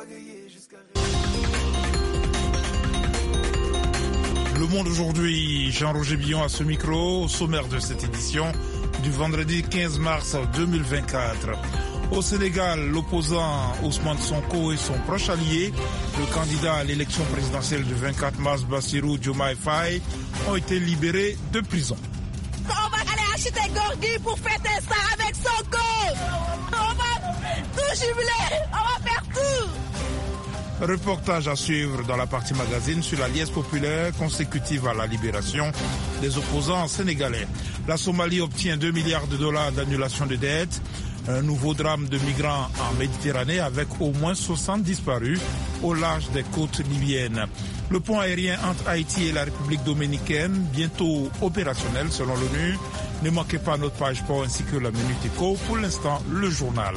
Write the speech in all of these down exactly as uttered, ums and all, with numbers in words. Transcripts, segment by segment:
Le Monde aujourd'hui, Jean-Roger Billon à ce micro, au sommaire de cette édition du vendredi quinze mars deux mille vingt-quatre. Au Sénégal, l'opposant Ousmane Sonko et son proche allié, le candidat à l'élection présidentielle du vingt-quatre mars, Bassirou Diomaye Faye, ont été libérés de prison. On va aller acheter Gorgui pour fêter ça avec Sonko. On va tout jubiler, on va faire tout. Reportage à suivre dans la partie magazine sur la liesse populaire consécutive à la libération des opposants sénégalais. La Somalie obtient deux milliards de dollars d'annulation de dettes. Un nouveau drame de migrants en Méditerranée avec au moins soixante disparus au large des côtes libyennes. Le pont aérien entre Haïti et la République dominicaine, bientôt opérationnel selon l'ONU. Ne manquez pas notre page sport ainsi que la Minute Éco. Pour l'instant, le journal.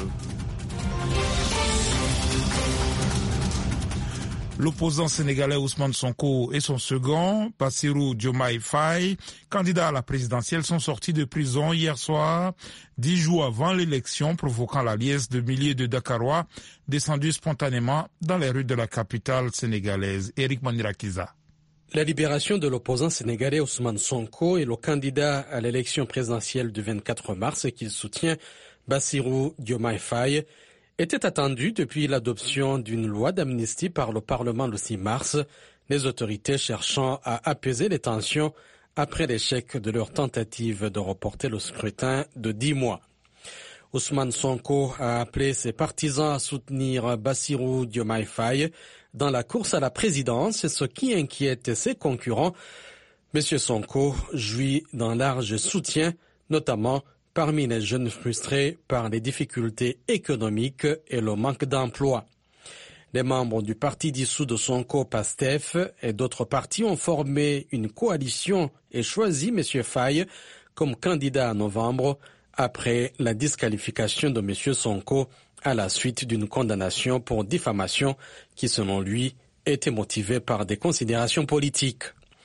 L'opposant sénégalais Ousmane Sonko et son second, Bassirou Diomaye Faye, candidat à la présidentielle, sont sortis de prison hier soir, dix jours avant l'élection, provoquant la liesse de milliers de Dakarois descendus spontanément dans les rues de la capitale sénégalaise. Eric Manirakiza. La libération de l'opposant sénégalais Ousmane Sonko et le candidat à l'élection présidentielle du vingt-quatre mars qu'il soutient, Bassirou Diomaye Faye, était attendu depuis l'adoption d'une loi d'amnistie par le Parlement le six mars, les autorités cherchant à apaiser les tensions après l'échec de leur tentative de reporter le scrutin de dix mois. Ousmane Sonko a appelé ses partisans à soutenir Bassirou Diomaye Faye dans la course à la présidence, ce qui inquiète ses concurrents. Monsieur Sonko jouit d'un large soutien, notamment parmi les jeunes frustrés par les difficultés économiques et le manque d'emploi. Les membres du parti dissous de Sonko, PASTEF, et d'autres partis ont formé une coalition et choisi M. Faye comme candidat en novembre après la disqualification de M. Sonko à la suite d'une condamnation pour diffamation qui, selon lui, était motivée par des considérations politiques.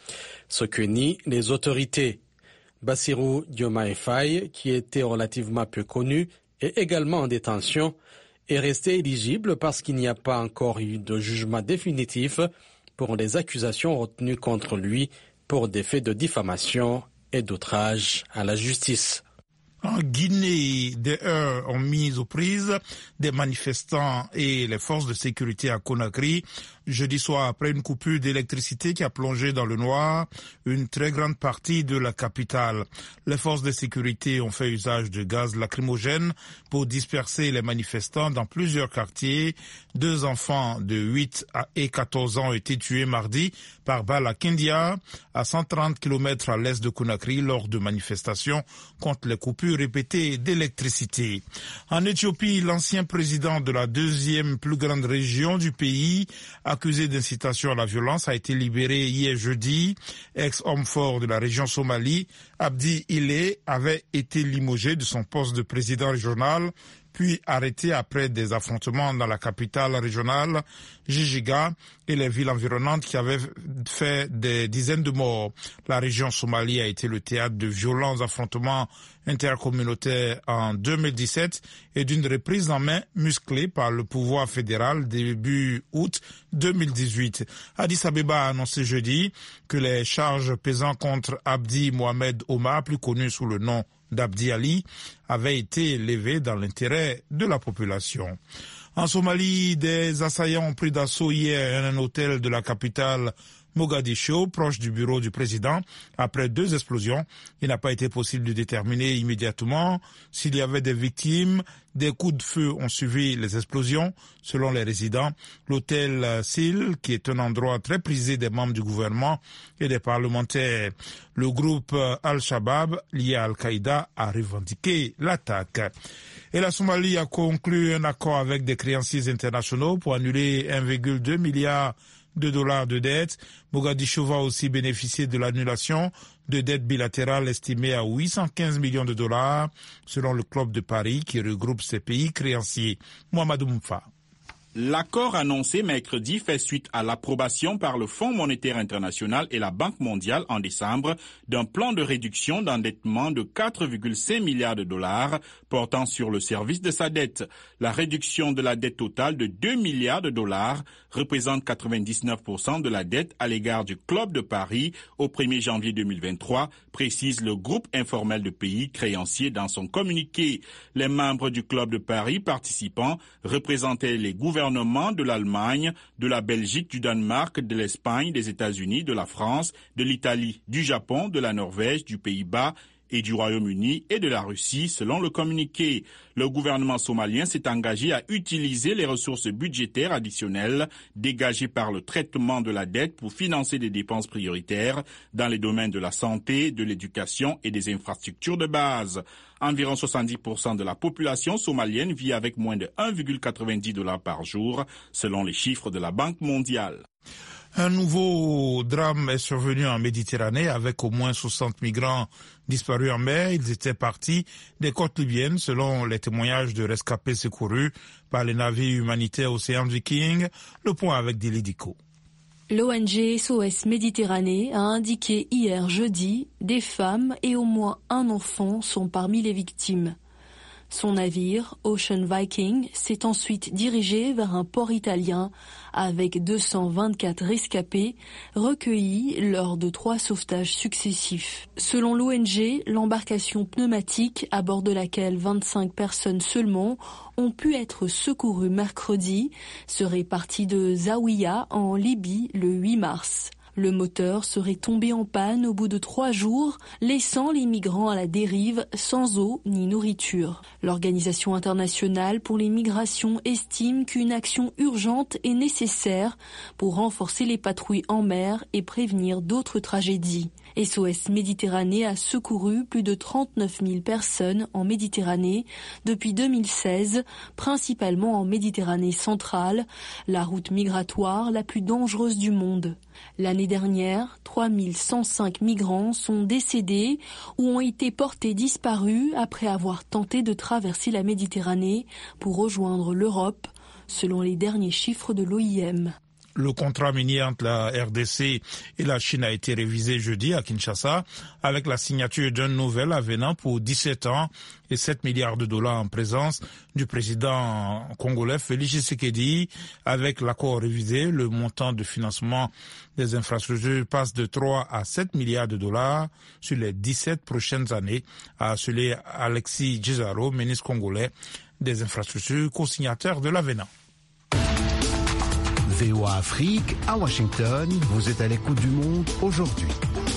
Ce que nient les autorités. Bassirou Diomaye Faye, qui était relativement peu connu et également en détention, est resté éligible parce qu'il n'y a pas encore eu de jugement définitif pour les accusations retenues contre lui pour des faits de diffamation et d'outrage à la justice. En Guinée, des heurts ont mis aux prises des manifestants et les forces de sécurité à Conakry jeudi soir après une coupure d'électricité qui a plongé dans le noir une très grande partie de la capitale. Les forces de sécurité ont fait usage de gaz lacrymogène pour disperser les manifestants dans plusieurs quartiers. Deux enfants de huit et quatorze ans ont été tués mardi par balle à Kindia, à cent trente kilomètres à l'est de Conakry, lors de manifestations contre les coupures répétées d'électricité. En Éthiopie, l'ancien président de la deuxième plus grande région du pays, accusé d'incitation à la violence, a été libéré hier jeudi. Ex-homme fort de la région Somalie, Abdi Ile avait été limogé de son poste de président régional, puis arrêté après des affrontements dans la capitale régionale, Jijiga, et les villes environnantes qui avaient fait des dizaines de morts. La région Somalie a été le théâtre de violents affrontements intercommunautaires en deux mille dix-sept et d'une reprise en main musclée par le pouvoir fédéral début août deux mille dix-huit. Addis Abeba a annoncé jeudi que les charges pesant contre Abdi Mohamed Omar, plus connu sous le nom d'Abdi Ali, avait été élevé dans l'intérêt de la population. En Somalie, des assaillants ont pris d'assaut hier un hôtel de la capitale Mogadiscio, proche du bureau du président, après deux explosions. Il n'a pas été possible de déterminer immédiatement s'il y avait des victimes. Des coups de feu ont suivi les explosions, selon les résidents. L'hôtel Sil, qui est un endroit très prisé des membres du gouvernement et des parlementaires. Le groupe Al-Shabaab, lié à Al-Qaïda, a revendiqué l'attaque. Et la Somalie a conclu un accord avec des créanciers internationaux pour annuler un virgule deux milliard de dollars de dettes. Mogadiscio va aussi bénéficier de l'annulation de dettes bilatérales estimées à huit cent quinze millions de dollars, selon le Club de Paris qui regroupe ces pays créanciers. Mohamed Moumfa. L'accord annoncé mercredi fait suite à l'approbation par le Fonds monétaire international et la Banque mondiale en décembre d'un plan de réduction d'endettement de quatre virgule cinq milliards de dollars portant sur le service de sa dette. La réduction de la dette totale de deux milliards de dollars représente quatre-vingt-dix-neuf pour cent de la dette à l'égard du Club de Paris au premier janvier deux mille vingt-trois, précise le groupe informel de pays créanciers dans son communiqué. Les membres du Club de Paris participants représentaient les gouvernements de l'Allemagne, de la Belgique, du Danemark, de l'Espagne, des États-Unis, de la France, de l'Italie, du Japon, de la Norvège, du Pays-Bas et du Royaume-Uni et de la Russie, selon le communiqué. Le gouvernement somalien s'est engagé à utiliser les ressources budgétaires additionnelles dégagées par le traitement de la dette pour financer des dépenses prioritaires dans les domaines de la santé, de l'éducation et des infrastructures de base. Environ soixante-dix pour cent de la population somalienne vit avec moins de un virgule quatre-vingt-dix dollars par jour, selon les chiffres de la Banque mondiale. Un nouveau drame est survenu en Méditerranée avec au moins soixante migrants disparus en mer. Ils étaient partis des côtes libyennes selon les témoignages de rescapés secourus par les navires humanitaires Océan Viking. Le point avec Dili Diko. L'O N G S O S Méditerranée a indiqué hier jeudi des femmes et au moins un enfant sont parmi les victimes. Son navire, Ocean Viking, s'est ensuite dirigé vers un port italien avec deux cent vingt-quatre rescapés recueillis lors de trois sauvetages successifs. Selon l'O N G, l'embarcation pneumatique à bord de laquelle vingt-cinq personnes seulement ont pu être secourues mercredi serait partie de Zawiya en Libye le huit mars. Le moteur serait tombé en panne au bout de trois jours, laissant les migrants à la dérive sans eau ni nourriture. L'Organisation internationale pour les migrations estime qu'une action urgente est nécessaire pour renforcer les patrouilles en mer et prévenir d'autres tragédies. S O S Méditerranée a secouru plus de trente-neuf mille personnes en Méditerranée depuis deux mille seize, principalement en Méditerranée centrale, la route migratoire la plus dangereuse du monde. L'année dernière, trois mille cent cinq migrants sont décédés ou ont été portés disparus après avoir tenté de traverser la Méditerranée pour rejoindre l'Europe, selon les derniers chiffres de l'O I M. Le contrat minier entre la R D C et la Chine a été révisé jeudi à Kinshasa avec la signature d'un nouvel avenant pour dix-sept ans et sept milliards de dollars en présence du président congolais Félix Tshisekedi. Avec l'accord révisé, le montant de financement des infrastructures passe de trois à sept milliards de dollars sur les dix-sept prochaines années, a assuré Alexis Djizaro, ministre congolais des infrastructures, co-signataire de l'avenant. V O A Afrique, à Washington, vous êtes à l'écoute du monde aujourd'hui.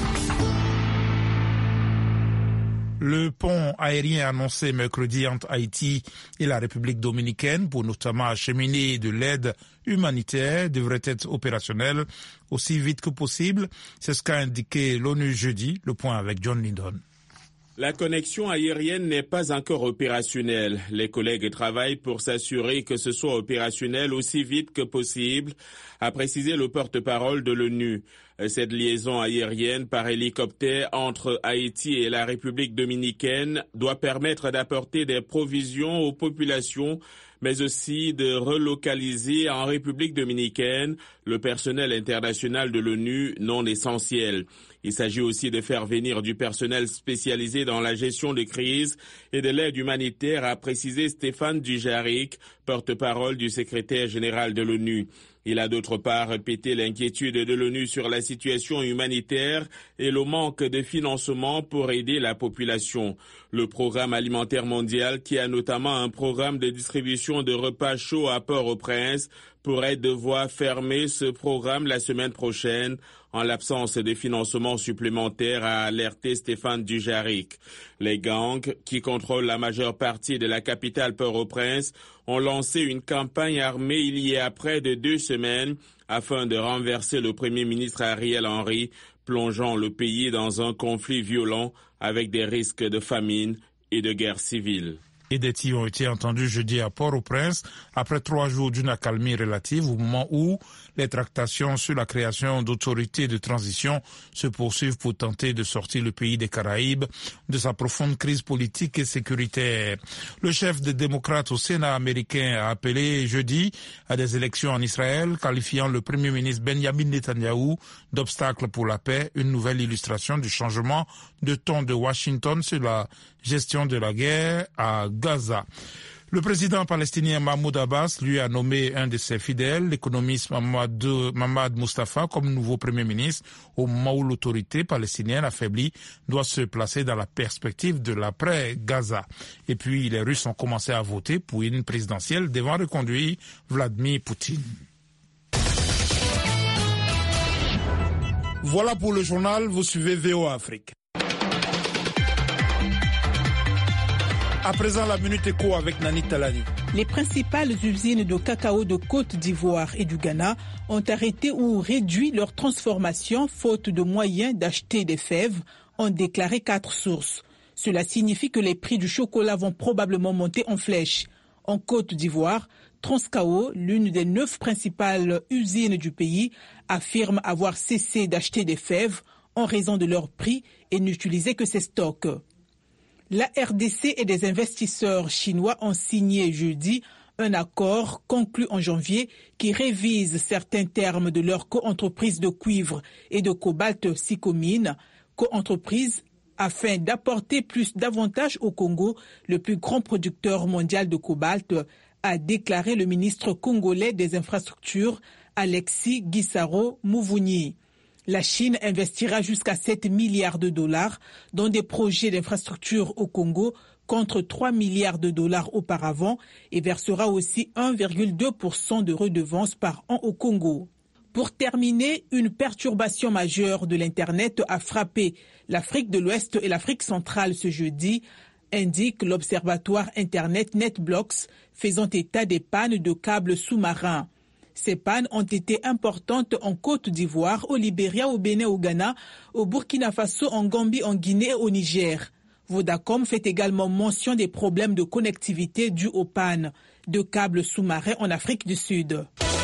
Le pont aérien annoncé mercredi entre Haïti et la République dominicaine pour notamment acheminer de l'aide humanitaire devrait être opérationnel aussi vite que possible. C'est ce qu'a indiqué l'ONU jeudi. Le point avec John Lindon. La connexion aérienne n'est pas encore opérationnelle. Les collègues travaillent pour s'assurer que ce soit opérationnel aussi vite que possible, a précisé le porte-parole de l'ONU. Cette liaison aérienne par hélicoptère entre Haïti et la République dominicaine doit permettre d'apporter des provisions aux populations, mais aussi de relocaliser en République dominicaine le personnel international de l'ONU non essentiel. Il s'agit aussi de faire venir du personnel spécialisé dans la gestion de crise et de l'aide humanitaire, a précisé Stéphane Dujarric, porte-parole du secrétaire général de l'ONU. Il a d'autre part répété l'inquiétude de l'ONU sur la situation humanitaire et le manque de financement pour aider la population. Le Programme alimentaire mondial, qui a notamment un programme de distribution de repas chauds à Port-au-Prince, pourrait devoir fermer ce programme la semaine prochaine en l'absence de financement supplémentaire, a alerté Stéphane Dujarric. Les gangs, qui contrôlent la majeure partie de la capitale Port-au-Prince, ont lancé une campagne armée il y a près de deux semaines afin de renverser le Premier ministre Ariel Henry, plongeant le pays dans un conflit violent avec des risques de famine et de guerre civile. et des tirs ont été entendus jeudi à Port-au-Prince après trois jours d'une accalmie relative au moment où les tractations sur la création d'autorités de transition se poursuivent pour tenter de sortir le pays des Caraïbes de sa profonde crise politique et sécuritaire. Le chef des démocrates au Sénat américain a appelé jeudi à des élections en Israël, qualifiant le premier ministre Benjamin Netanyahou d'obstacle pour la paix, une nouvelle illustration du changement de ton de Washington sur la gestion de la guerre à Gaza. Le président palestinien Mahmoud Abbas lui a nommé un de ses fidèles, l'économiste Mahmoud Mustafa, comme nouveau premier ministre au moment où l'autorité palestinienne affaiblie doit se placer dans la perspective de l'après-Gaza. Et puis les Russes ont commencé à voter pour une présidentielle devant reconduire Vladimir Poutine. Voilà pour le journal, vous suivez V O A Afrique. À présent, la Minute Éco avec Nani Talani. Les principales usines de cacao de Côte d'Ivoire et du Ghana ont arrêté ou réduit leur transformation faute de moyens d'acheter des fèves, ont déclaré quatre sources. Cela signifie que les prix du chocolat vont probablement monter en flèche. En Côte d'Ivoire, Transcao, l'une des neuf principales usines du pays, affirme avoir cessé d'acheter des fèves en raison de leur prix et n'utilisait que ses stocks. La R D C et des investisseurs chinois ont signé jeudi un accord conclu en janvier qui révise certains termes de leur coentreprise de cuivre et de cobalt Sicomine, coentreprise afin d'apporter plus d'avantages au Congo, le plus grand producteur mondial de cobalt, a déclaré le ministre congolais des infrastructures Alexis Gisaro Mouvouni. La Chine investira jusqu'à sept milliards de dollars dans des projets d'infrastructures au Congo contre trois milliards de dollars auparavant et versera aussi un virgule deux pour cent de redevances par an au Congo. Pour terminer, une perturbation majeure de l'Internet a frappé l'Afrique de l'Ouest et l'Afrique centrale ce jeudi, indique l'observatoire Internet NetBlocks, faisant état des pannes de câbles sous-marins. Ces pannes ont été importantes en Côte d'Ivoire, au Libéria, au Bénin, au Ghana, au Burkina Faso, en Gambie, en Guinée et au Niger. Vodacom fait également mention des problèmes de connectivité dus aux pannes de câbles sous-marins en Afrique du Sud.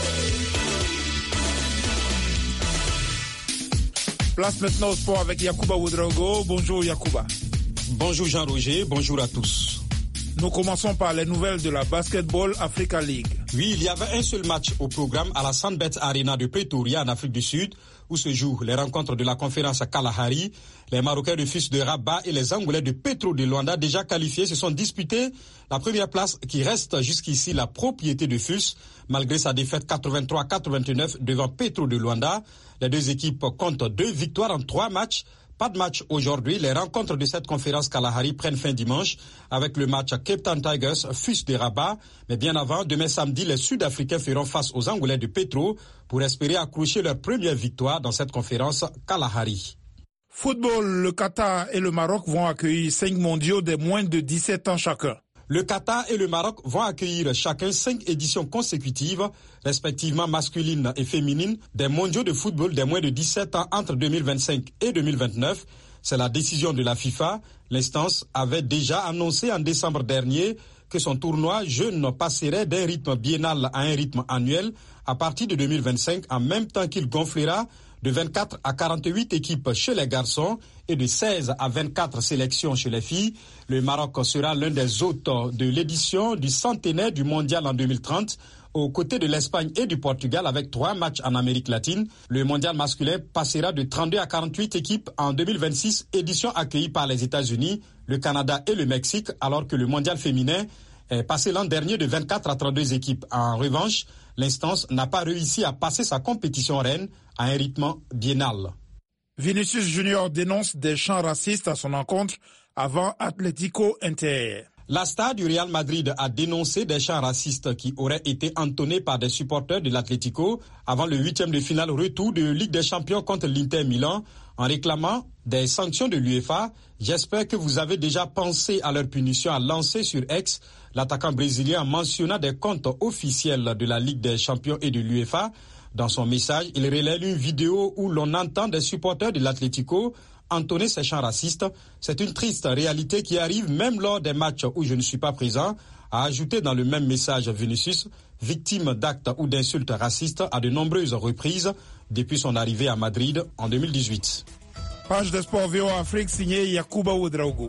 Place maintenant au sport avec Yacouba Ouedraogo. Bonjour Yacouba. Bonjour Jean-Roger, bonjour à tous. Nous commençons par les nouvelles de la Basketball Africa League. Oui, il y avait un seul match au programme à la Sandbet Arena de Pretoria en Afrique du Sud où se jouent les rencontres de la conférence Kalahari. Les Marocains de Fils de Rabat et les Angolais de Petro de Luanda déjà qualifiés se sont disputés la première place qui reste jusqu'ici la propriété de Fils malgré sa défaite quatre-vingt-trois à quatre-vingt-neuf devant Petro de Luanda. Les deux équipes comptent deux victoires en trois matchs. Pas de match aujourd'hui. Les rencontres de cette conférence Kalahari prennent fin dimanche avec le match Cape Town Tigers, Fils de Rabat. Mais bien avant, demain samedi, les Sud-Africains feront face aux Angolais de Petro pour espérer accrocher leur première victoire dans cette conférence Kalahari. Football, le Qatar et le Maroc vont accueillir cinq mondiaux des moins de dix-sept ans chacun. Le Qatar et le Maroc vont accueillir chacun cinq éditions consécutives, respectivement masculines et féminines, des mondiaux de football des moins de dix-sept ans entre deux mille vingt-cinq et deux mille vingt-neuf. C'est la décision de la FIFA. L'instance avait déjà annoncé en décembre dernier que son tournoi jeune passerait d'un rythme biennal à un rythme annuel à partir de deux mille vingt-cinq, en même temps qu'il gonflera de vingt-quatre à quarante-huit équipes chez les garçons et de seize à vingt-quatre sélections chez les filles. Le Maroc sera l'un des hôtes de l'édition du centenaire du mondial en deux mille trente, aux côtés de l'Espagne et du Portugal avec trois matchs en Amérique latine. Le mondial masculin passera de trente-deux à quarante-huit équipes en deux mille vingt-six, édition accueillie par les États-Unis, le Canada et le Mexique, alors que le mondial féminin est passé l'an dernier de vingt-quatre à trente-deux équipes. En revanche, l'instance n'a pas réussi à passer sa compétition reine à un rythme biennal. Vinicius Junior dénonce des chants racistes à son encontre avant Atlético Inter. La star du Real Madrid a dénoncé des chants racistes qui auraient été entonnés par des supporters de l'Atlético avant le huitième de finale retour de Ligue des Champions contre l'Inter Milan en réclamant des sanctions de l'UEFA. J'espère que vous avez déjà pensé à leur punition à lancer sur X. L'attaquant brésilien mentionna des comptes officiels de la Ligue des Champions et de l'UEFA. Dans son message, il relaie une vidéo où l'on entend des supporters de l'Atlético entonner ces chants racistes. C'est une triste réalité qui arrive même lors des matchs où je ne suis pas présent, a ajouté dans le même message Vinicius, victime d'actes ou d'insultes racistes à de nombreuses reprises depuis son arrivée à Madrid en deux mille dix-huit. Page de sport V O A Afrique signée Yacouba Ouedraogo.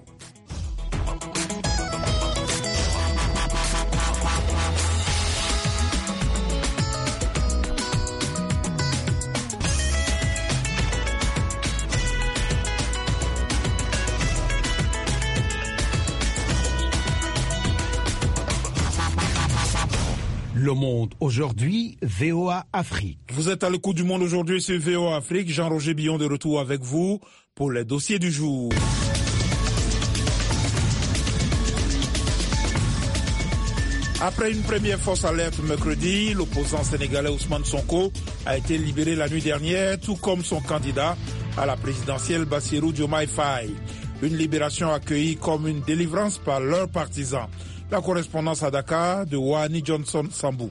Le Monde aujourd'hui, V O A Afrique. Vous êtes à l'écoute du Monde aujourd'hui sur V O A Afrique. Jean-Roger Billon de retour avec vous pour les dossiers du jour. Après une première fausse alerte mercredi, l'opposant sénégalais Ousmane Sonko a été libéré la nuit dernière, tout comme son candidat à la présidentielle Bassirou Diomaye Faye. Une libération accueillie comme une délivrance par leurs partisans. La correspondance à Dakar de Wani Johnson Sambou.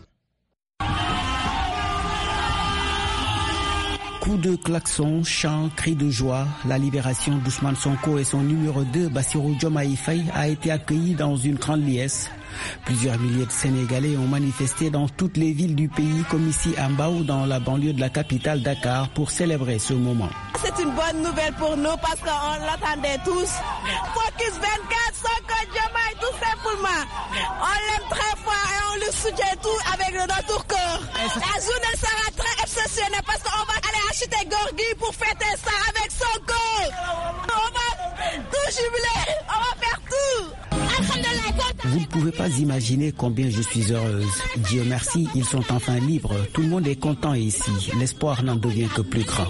Coups de klaxon, chants, cris de joie, la libération d'Ousmane Sonko et son numéro deux, Bassirou Diomaye Faye, a été accueillie dans une grande liesse. Plusieurs milliers de Sénégalais ont manifesté dans toutes les villes du pays, comme ici à Mbao, dans la banlieue de la capitale Dakar, pour célébrer ce moment. C'est une bonne nouvelle pour nous parce qu'on l'attendait tous. Focus vingt-quatre, Sonko Diomaye, tout simplement. On l'aime très fort et on le soutient tout avec notre cœur. La journée sera très exceptionnelle parce qu'on va aller acheter Gorgui pour fêter ça avec Sonko. On va tout jubiler, on va faire tout. Vous ne pouvez pas imaginer combien je suis heureuse. Dieu merci, ils sont enfin libres. Tout le monde est content ici. L'espoir n'en devient que plus grand.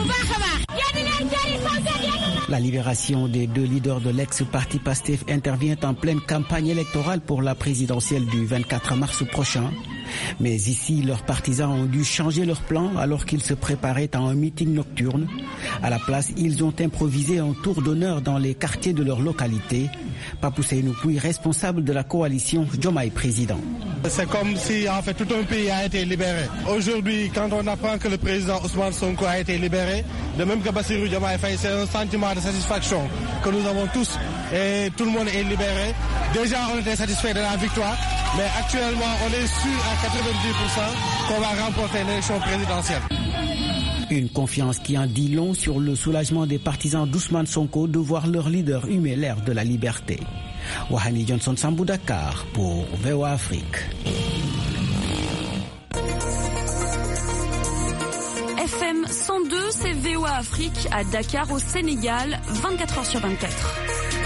La libération des deux leaders de l'ex-parti PASTEF intervient en pleine campagne électorale pour la présidentielle du vingt-quatre mars prochain. Mais ici, leurs partisans ont dû changer leur plan alors qu'ils se préparaient à un meeting nocturne. À la place, ils ont improvisé un tour d'honneur dans les quartiers de leur localité. Papou Seynou Pouy, responsable de la coalition Diomaye Président. C'est comme si en fait tout un pays a été libéré. Aujourd'hui, quand on apprend que le président Ousmane Sonko a été libéré, de même que Bassirou Diomaye Faye, c'est un sentiment de satisfaction que nous avons tous et tout le monde est libéré. Déjà, on était satisfait de la victoire, mais actuellement, on est sûr à quatre-vingt-dix pour cent qu'on va remporter l'élection présidentielle. Une confiance qui en dit long sur le soulagement des partisans d'Ousmane Sonko de voir leur leader humer l'air de la liberté. Wahani Johnson Sambou, Dakar pour V O A Afrique. F M cent deux, c'est V O A Afrique à Dakar au Sénégal, vingt-quatre heures sur vingt-quatre.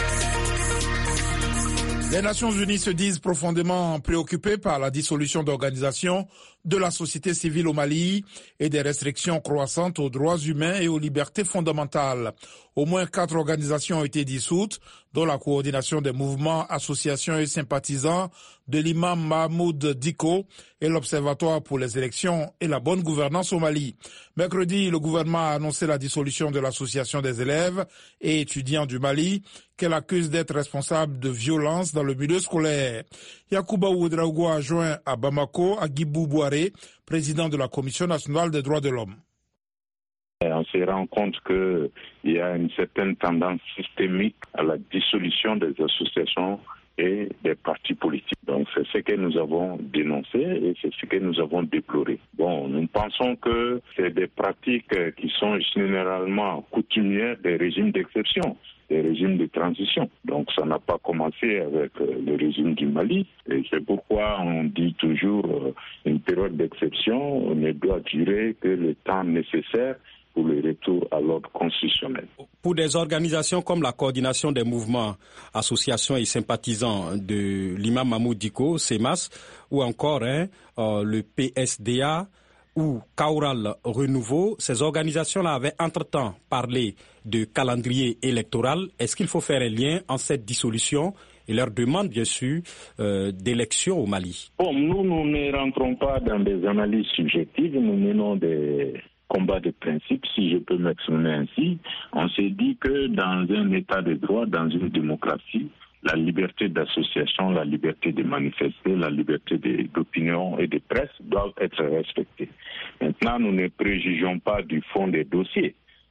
Les Nations Unies se disent profondément préoccupées par la dissolution d'organisations de la société civile au Mali et des restrictions croissantes aux droits humains et aux libertés fondamentales. Au moins quatre organisations ont été dissoutes, dont la coordination des mouvements, associations et sympathisants de l'imam Mahmoud Dicko et l'Observatoire pour les élections et la bonne gouvernance au Mali. Mercredi, le gouvernement a annoncé la dissolution de l'Association des élèves et étudiants du Mali, qu'elle accuse d'être responsable de violences dans le milieu scolaire. Yacouba Ouedraogo a joint à Bamako à Guibou Bouaré, président de la Commission nationale des droits de l'homme. On se rend compte qu'il y a une certaine tendance systémique à la dissolution des associations et des partis politiques. Donc c'est ce que nous avons dénoncé et c'est ce que nous avons déploré. Bon, nous pensons que c'est des pratiques qui sont généralement coutumières des régimes d'exception, des régimes de transition. Donc ça n'a pas commencé avec le régime du Mali et c'est pourquoi on dit toujours une période d'exception ne doit durer que le temps nécessaire pour le retour à l'ordre constitutionnel. Pour des organisations comme la coordination des mouvements, associations et sympathisants de l'imam Mahmoud Dicko, C E M A S, ou encore hein, euh, le P S D A ou Kaural Renouveau, ces organisations-là avaient entre-temps parlé de calendrier électoral. Est-ce qu'il faut faire un lien en cette dissolution et leur demande, bien sûr, euh, d'élections au Mali? Bon, nous, nous ne rentrons pas dans des analyses subjectives, nous menons des combat de principe, si je peux m'exprimer ainsi. On s'est dit que dans un état de droit, dans une démocratie, la liberté d'association, la liberté de manifester, la liberté d'opinion et de presse doivent être respectées. Maintenant, nous ne préjugeons pas du fond des dossiers.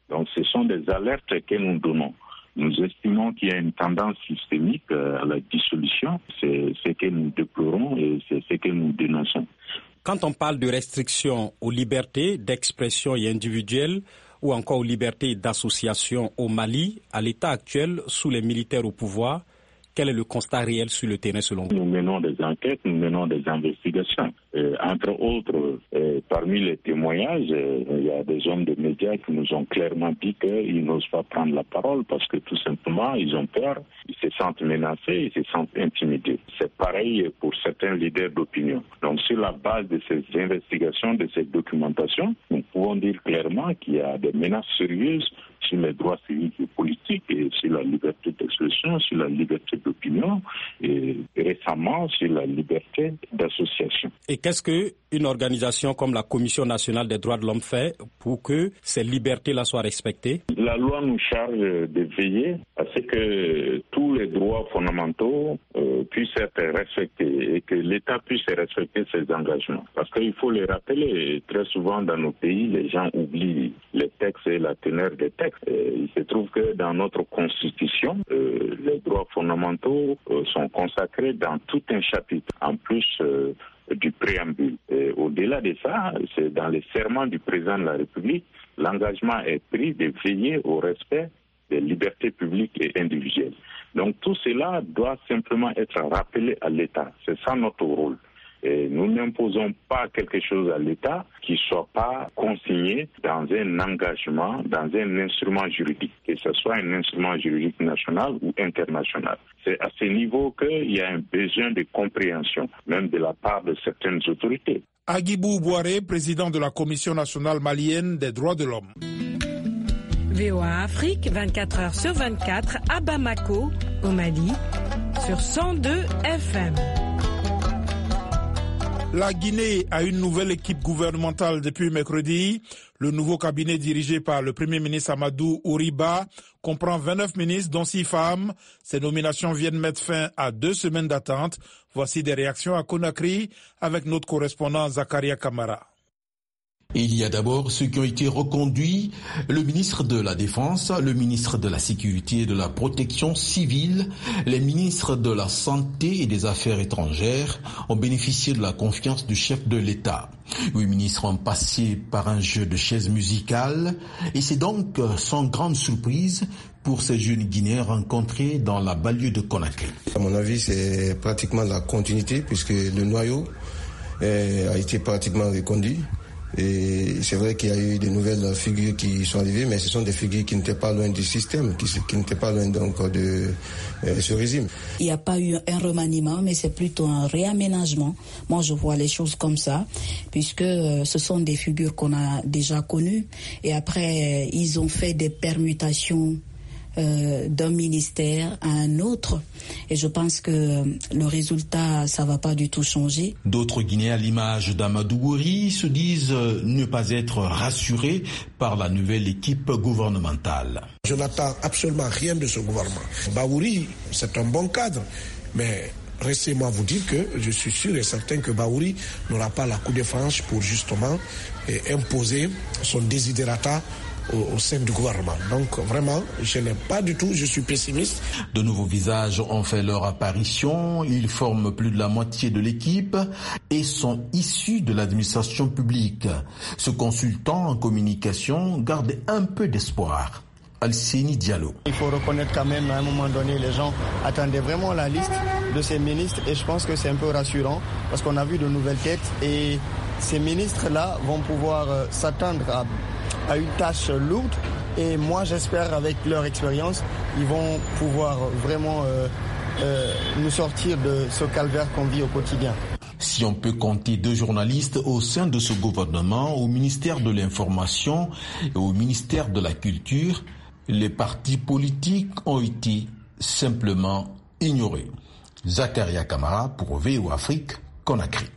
Donc ce sont des alertes que nous donnons. Nous estimons qu'il y a une tendance systémique à la dissolution. C'est ce que nous déplorons et c'est ce que nous dénonçons. Quand on parle de restrictions aux libertés d'expression et individuelles ou encore aux libertés d'association au Mali, à l'état actuel, sous les militaires au pouvoir, quel est le constat réel sur le terrain selon vous? Nous menons des enquêtes, nous menons des investigations. Euh, entre autres, euh, parmi les témoignages, euh, il y a des hommes de médias qui nous ont clairement dit qu'ils n'osent pas prendre la parole parce que tout simplement, ils ont peur, ils se sentent menacés, ils se sentent intimidés. C'est pareil pour certains leaders d'opinion. Donc sur la base de ces investigations, de ces documentations, nous pouvons dire clairement qu'il y a des menaces sérieuses sur les droits civiques et politiques, et sur la liberté d'expression, sur la liberté d'opinion, et récemment sur la liberté d'association. Et qu'est-ce qu'une organisation comme la Commission nationale des droits de l'homme fait pour que ces libertés-là soient respectées? La loi nous charge de veiller à ce que tous les droits fondamentaux euh, puissent être respectés et que l'État puisse respecter ses engagements. Parce qu'il faut les rappeler, très souvent dans nos pays, les gens oublient les textes et la teneur des textes. Et il se trouve que dans notre Constitution, euh, les droits fondamentaux euh, sont consacrés dans tout un chapitre, en plus euh, du préambule. Et au-delà de ça, c'est dans les serments du président de la République, l'engagement est pris de veiller au respect des libertés publiques et individuelles. Donc tout cela doit simplement être rappelé à l'État. C'est ça notre rôle. Et nous n'imposons pas quelque chose à l'État qui ne soit pas consigné dans un engagement, dans un instrument juridique, que ce soit un instrument juridique national ou international. C'est à ce niveau qu'il y a un besoin de compréhension, même de la part de certaines autorités. Agibou Bouaré, président de la Commission nationale malienne des droits de l'homme. V O A Afrique, vingt-quatre heures sur vingt-quatre, à Bamako, au Mali, sur cent deux F M. La Guinée a une nouvelle équipe gouvernementale depuis mercredi. Le nouveau cabinet dirigé par le Premier ministre Amadou Ouriba comprend vingt-neuf ministres, dont six femmes. Ces nominations viennent mettre fin à deux semaines d'attente. Voici des réactions à Conakry avec notre correspondant Zakaria Kamara. Il y a d'abord ceux qui ont été reconduits, le ministre de la Défense, le ministre de la Sécurité et de la Protection civile, les ministres de la Santé et des Affaires étrangères ont bénéficié de la confiance du chef de l'État. Huit ministres ont passé par un jeu de chaises musicales et c'est donc sans grande surprise pour ces jeunes Guinéens rencontrés dans la banlieue de Conakry. À mon avis, c'est pratiquement la continuité puisque le noyau eh, a été pratiquement reconduit. Et c'est vrai qu'il y a eu de nouvelles figures qui sont arrivées, mais ce sont des figures qui n'étaient pas loin du système, qui, qui n'étaient pas loin donc de euh, ce régime. Il n'y a pas eu un remaniement, mais c'est plutôt un réaménagement. Moi, je vois les choses comme ça, puisque euh, ce sont des figures qu'on a déjà connues. Et après, euh, ils ont fait des permutations Euh, d'un ministère à un autre, et je pense que le résultat, ça va pas du tout changer. D'autres Guinéens, à l'image d'Amadou Ouri, se disent ne pas être rassurés par la nouvelle équipe gouvernementale. Je n'attends absolument rien de ce gouvernement. Baouri, c'est un bon cadre, mais restez-moi vous dire que je suis sûr et certain que Baouri n'aura pas la coup de franche pour justement eh, imposer son desiderata Au, au sein du gouvernement. Donc vraiment, je n'ai pas du tout, je suis pessimiste. De nouveaux visages ont fait leur apparition, ils forment plus de la moitié de l'équipe et sont issus de l'administration publique. Ce consultant en communication garde un peu d'espoir. Alcini Diallo. Il faut reconnaître quand même, à un moment donné, les gens attendaient vraiment la liste de ces ministres et je pense que c'est un peu rassurant parce qu'on a vu de nouvelles têtes et ces ministres-là vont pouvoir euh, s'attendre à à une tâche lourde et moi j'espère avec leur expérience ils vont pouvoir vraiment euh, euh, nous sortir de ce calvaire qu'on vit au quotidien. Si on peut compter deux journalistes au sein de ce gouvernement, au ministère de l'Information et au ministère de la Culture, les partis politiques ont été simplement ignorés. Zakaria Kamara pour V O A Afrique, Conakry.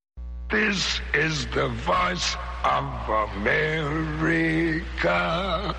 This is the voice of America.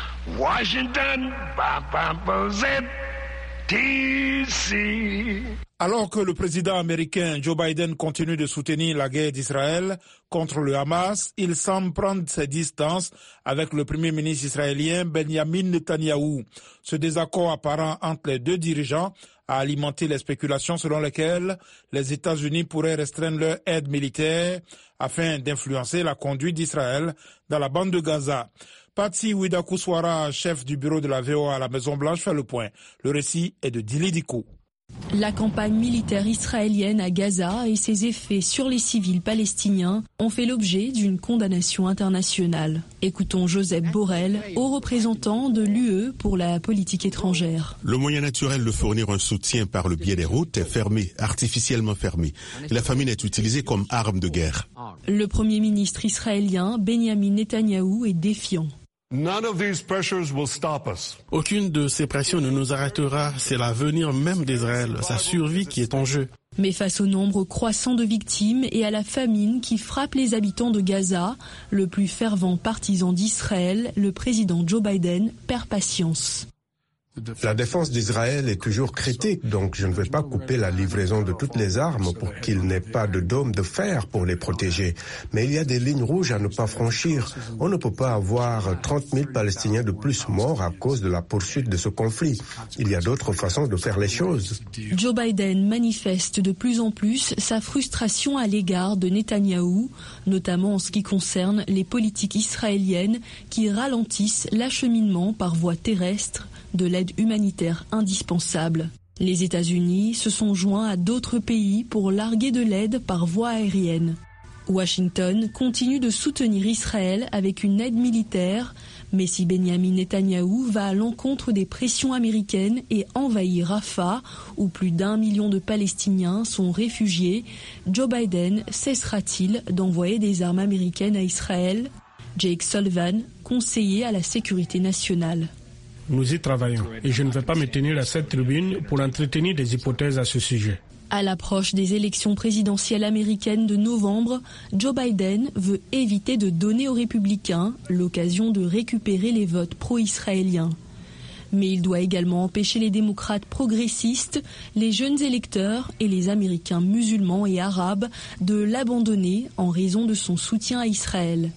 Washington, D C Alors que le président américain Joe Biden continue de soutenir la guerre d'Israël contre le Hamas, il semble prendre ses distances avec le premier ministre israélien Benjamin Netanyahou. Ce désaccord apparent entre les deux dirigeants a alimenté les spéculations selon lesquelles les États-Unis pourraient restreindre leur aide militaire afin d'influencer la conduite d'Israël dans la bande de Gaza. Patsy Widakuswara, chef du bureau de la V O A à la Maison-Blanche, fait le point. Le récit est de Dili Diko. La campagne militaire israélienne à Gaza et ses effets sur les civils palestiniens ont fait l'objet d'une condamnation internationale. Écoutons Joseph Borrell, haut représentant de l'U E pour la politique étrangère. Le moyen naturel de fournir un soutien par le biais des routes est fermé, artificiellement fermé. Et la famine est utilisée comme arme de guerre. Le premier ministre israélien Benjamin Netanyahou est défiant. Aucune de ces pressions ne nous arrêtera. C'est l'avenir même d'Israël, sa survie qui est en jeu. Mais face au nombre croissant de victimes et à la famine qui frappe les habitants de Gaza, le plus fervent partisan d'Israël, le président Joe Biden, perd patience. La défense d'Israël est toujours critique, donc je ne vais pas couper la livraison de toutes les armes pour qu'il n'ait pas de dôme de fer pour les protéger. Mais il y a des lignes rouges à ne pas franchir. On ne peut pas avoir trente mille Palestiniens de plus morts à cause de la poursuite de ce conflit. Il y a d'autres façons de faire les choses. Joe Biden manifeste de plus en plus sa frustration à l'égard de Netanyahou, notamment en ce qui concerne les politiques israéliennes qui ralentissent l'acheminement par voie terrestre de l'aide humanitaire indispensable. Les États-Unis se sont joints à d'autres pays pour larguer de l'aide par voie aérienne. Washington continue de soutenir Israël avec une aide militaire, mais si Benjamin Netanyahou va à l'encontre des pressions américaines et envahit Rafah, où plus d'un million de Palestiniens sont réfugiés, Joe Biden cessera-t-il d'envoyer des armes américaines à Israël ? Jake Sullivan, conseiller à la sécurité nationale. Nous y travaillons et je ne vais pas me tenir à cette tribune pour entretenir des hypothèses à ce sujet. À l'approche des élections présidentielles américaines de novembre, Joe Biden veut éviter de donner aux républicains l'occasion de récupérer les votes pro-israéliens. Mais il doit également empêcher les démocrates progressistes, les jeunes électeurs et les Américains musulmans et arabes de l'abandonner en raison de son soutien à Israël.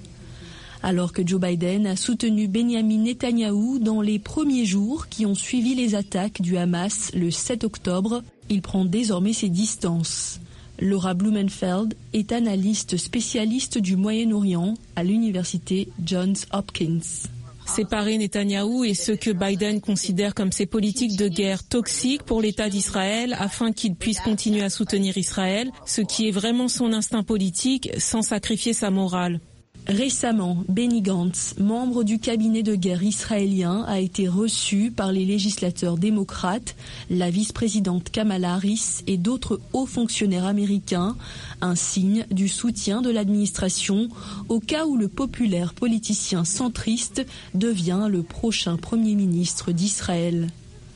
Alors que Joe Biden a soutenu Benjamin Netanyahou dans les premiers jours qui ont suivi les attaques du Hamas le sept octobre, il prend désormais ses distances. Laura Blumenfeld est analyste spécialiste du Moyen-Orient à l'université Johns Hopkins. Séparer Netanyahou et ce que Biden considère comme ses politiques de guerre toxiques pour l'État d'Israël afin qu'il puisse continuer à soutenir Israël, ce qui est vraiment son instinct politique sans sacrifier sa morale. Récemment, Benny Gantz, membre du cabinet de guerre israélien, a été reçu par les législateurs démocrates, la vice-présidente Kamala Harris et d'autres hauts fonctionnaires américains, un signe du soutien de l'administration au cas où le populaire politicien centriste devient le prochain Premier ministre d'Israël.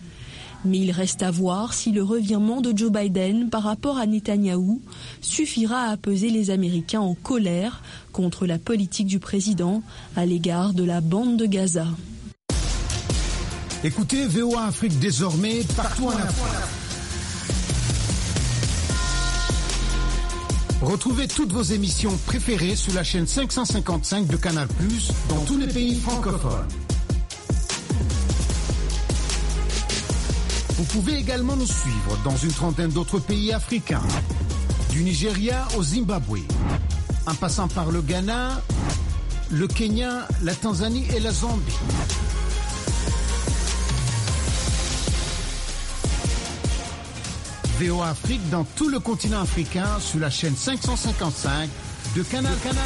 Mais il reste à voir si le revirement de Joe Biden par rapport à Netanyahou suffira à apaiser les Américains en colère contre la politique du président à l'égard de la bande de Gaza. Écoutez V O A Afrique désormais partout en Afrique. Retrouvez toutes vos émissions préférées sur la chaîne cinq cent cinquante-cinq de Canal plus, dans tous les pays francophones. Vous pouvez également nous suivre dans une trentaine d'autres pays africains, du Nigeria au Zimbabwe, en passant par le Ghana, le Kenya, la Tanzanie et la Zambie. V O A Afrique dans tout le continent africain sur la chaîne cinq cent cinquante-cinq de Canal Canal.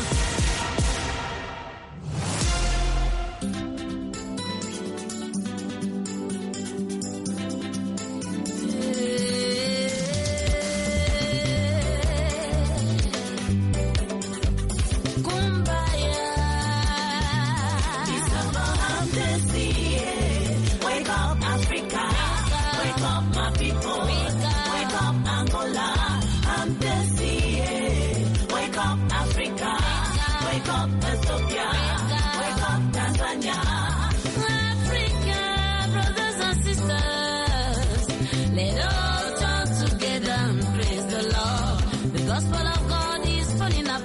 Let all come together.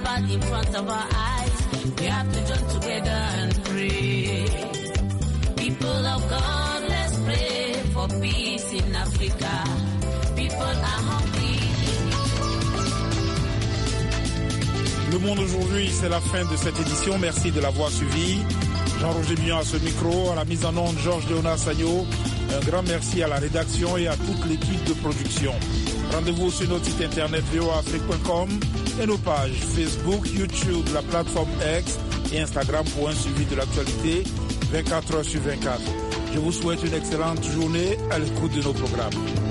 bad in front of our eyes. We have to join together and pray. People of God, let's pray for peace in Africa. People are hungry. Le Monde aujourd'hui, c'est la fin de cette édition. Merci de l'avoir suivi. Jean-Roger Bion à ce micro, à la mise en onde, Georges Léonard Sagno. Un grand merci à la rédaction et à toute l'équipe de production. Rendez-vous sur notre site internet v o a afrique point com et nos pages Facebook, YouTube, la plateforme X et Instagram pour un suivi de l'actualité vingt-quatre heures sur vingt-quatre. Je vous souhaite une excellente journée à l'écoute de nos programmes.